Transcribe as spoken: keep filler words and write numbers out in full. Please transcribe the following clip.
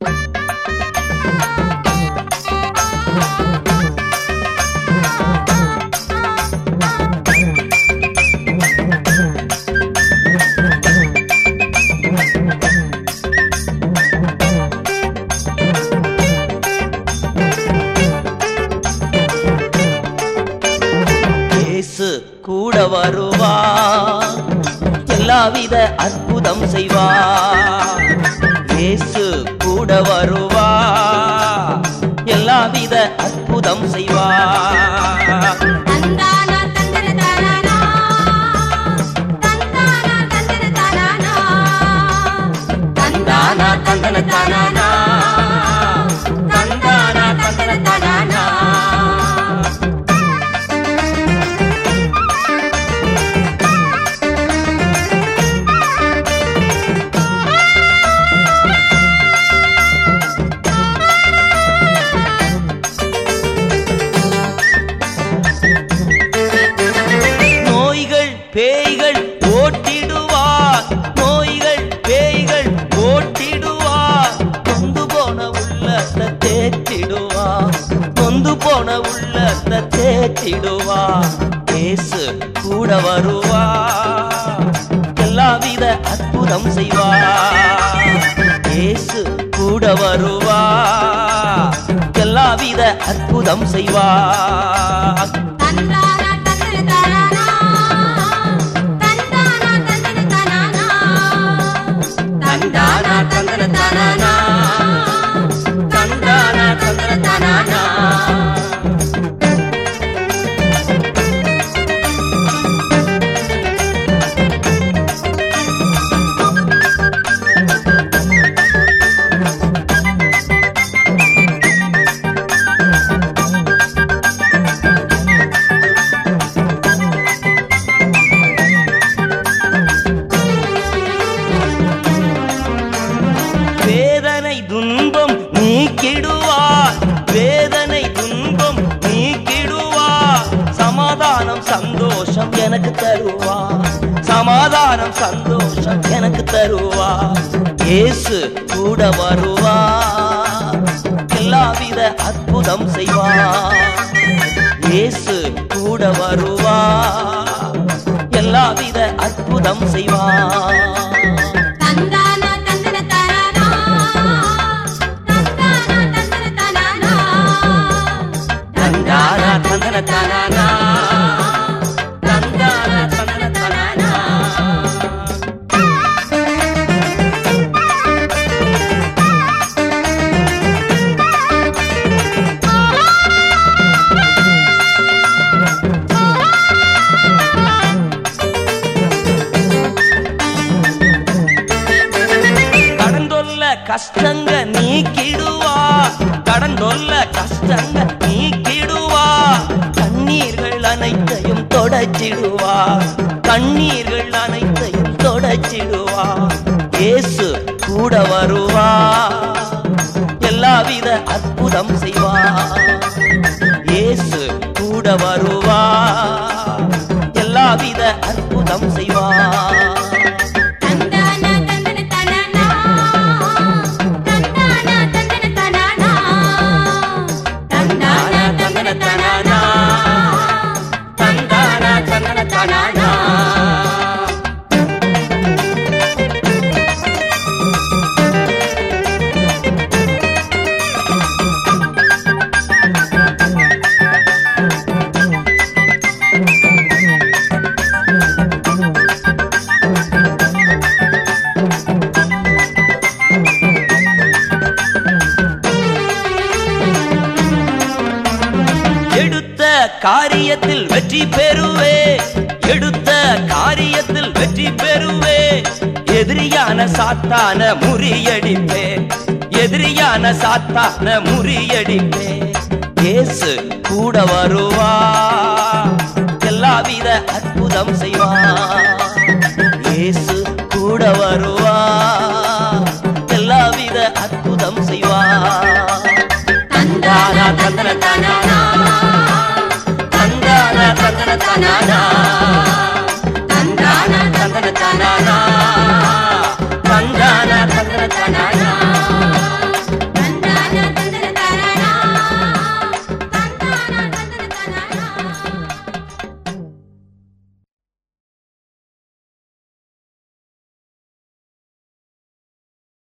இயேசு கூட வருவா, எல்லாவித அற்புதம் செய்வா. இயேசு கூட வருவா, எல்லாவித அற்புதம் செய்வா. தந்தானா தந்தன தானா, தந்தானா தந்தன தானா, தந்தானா தந்தன தானா, தந்தானா தந்தன தானா. பேய்கள் ஓட்டிடுவார், நோய்கள் பேய்கள் ஓட்டிடுவார். நொந்து போன உள்ளத்தை தேற்றிடுவார், நொந்து போன உள்ளத்தை தேற்றிடுவார். இயேசு கூட வருவார், எல்லாவித அற்புதம் செய்வார். இயேசு கூட வருவார், எல்லாவித அற்புதம் செய்வார். தந்தானா தந்தன தானா, தந்தானா தந்தன தானா. வேதனை துன்பம் நீக்கிடுவார், வேதனை துன்பம் நீக்கிடுவார். சமாதானம் சந்தோஷம் எனக்கு தருவார், சமாதானம் சந்தோஷம் எனக்கு தருவார். இயேசு கூட வருவார், எல்லாவித அற்புதம் செய்வார். இயேசு கூட வருவார், எல்லாவித அற்புதம் செய்வார். தந்தானா தந்தன தானா, தந்தானா தந்தன தானா, தந்தானா தந்தன தானா, தந்தானா தந்தன தானா. கஷ்டங்க நீக்கிடுவா, கடந்தொல்ல கஷ்டங்க நீக்கிடுவா. கண்ணீர்கள் அனைத்தையும் தொடச்சிடுவா, கண்ணீர்கள் அனைத்தையும் தொடச்சிடுவா. இயேசு கூட வருவா, எல்லாவித அற்புதம் செய்வா. இயேசு கூட வருவா, எல்லாவித அற்புதம் செய்வா. காரியத்தில் வெற்றி பெறுவே, எடுத்த காரியத்தில் வெற்றி பெறுவே. எதிரியான சாத்தான முறியடிப்பே, எதிரியான சாத்தான முறியடிப்பே. இயேசு கூட வருவா, எல்லாவித அற்புதம் செய்வா. இயேசு கூட வருவா, எல்லாவித அற்புதம் செய்வா. தந்தானா தந்தன தானா, தந்தானா தந்தன தானா.